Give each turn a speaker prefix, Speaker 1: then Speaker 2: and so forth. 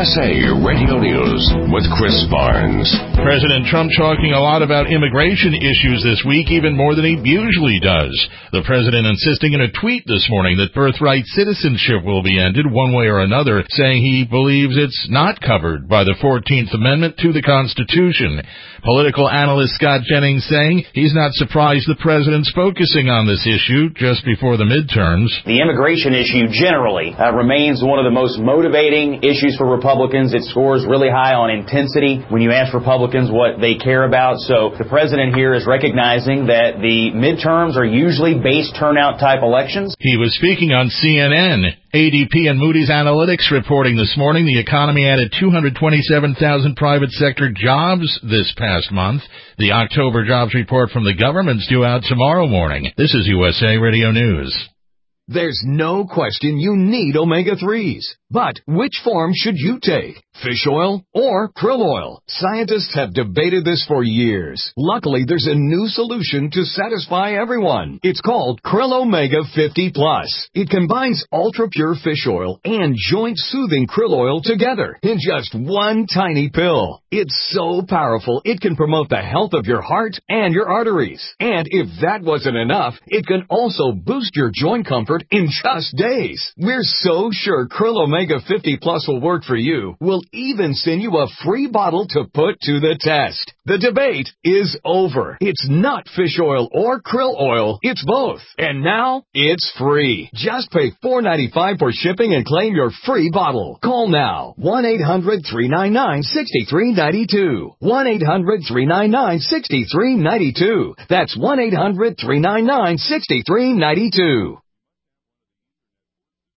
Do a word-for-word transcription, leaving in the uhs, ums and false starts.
Speaker 1: S A Radio News with Chris Barnes.
Speaker 2: President Trump talking a lot about immigration issues this week, even more than he usually does. The president insisting in a tweet this morning that birthright citizenship will be ended one way or another, saying he believes it's not covered by the fourteenth Amendment to the Constitution. Political analyst Scott Jennings saying he's not surprised the president's focusing on this issue just before the midterms.
Speaker 3: The immigration issue generally uh, remains one of the most motivating issues for Republicans. It scores really high on intensity when you ask Republicans what they care about. So the president here is recognizing that the midterms are usually base turnout type elections.
Speaker 2: He was speaking on C N N. A D P and Moody's Analytics reporting this morning the economy added two hundred twenty-seven thousand private sector jobs this past month. The October jobs report from the government's due out tomorrow morning. This is U S A Radio News.
Speaker 4: There's no question you need omega threes. But which form should you take? Fish oil or krill oil? Scientists have debated this for years. Luckily, there's a new solution to satisfy everyone. It's called Krill Omega fifty plus. It combines ultra-pure fish oil and joint-soothing krill oil together in just one tiny pill. It's so powerful, it can promote the health of your heart and your arteries. And if that wasn't enough, it can also boost your joint comfort in just days. We're so sure Krill Omega fifty plus will work for you. We'll even send you a free bottle to put to the test. The debate is over. It's not fish oil or krill oil. It's both. And now it's free. Just pay four dollars and ninety-five cents for shipping and claim your free bottle. Call now. one eight hundred three nine nine six three nine two. one eight hundred three nine nine six three nine two. That's one eight hundred three nine nine six three nine two.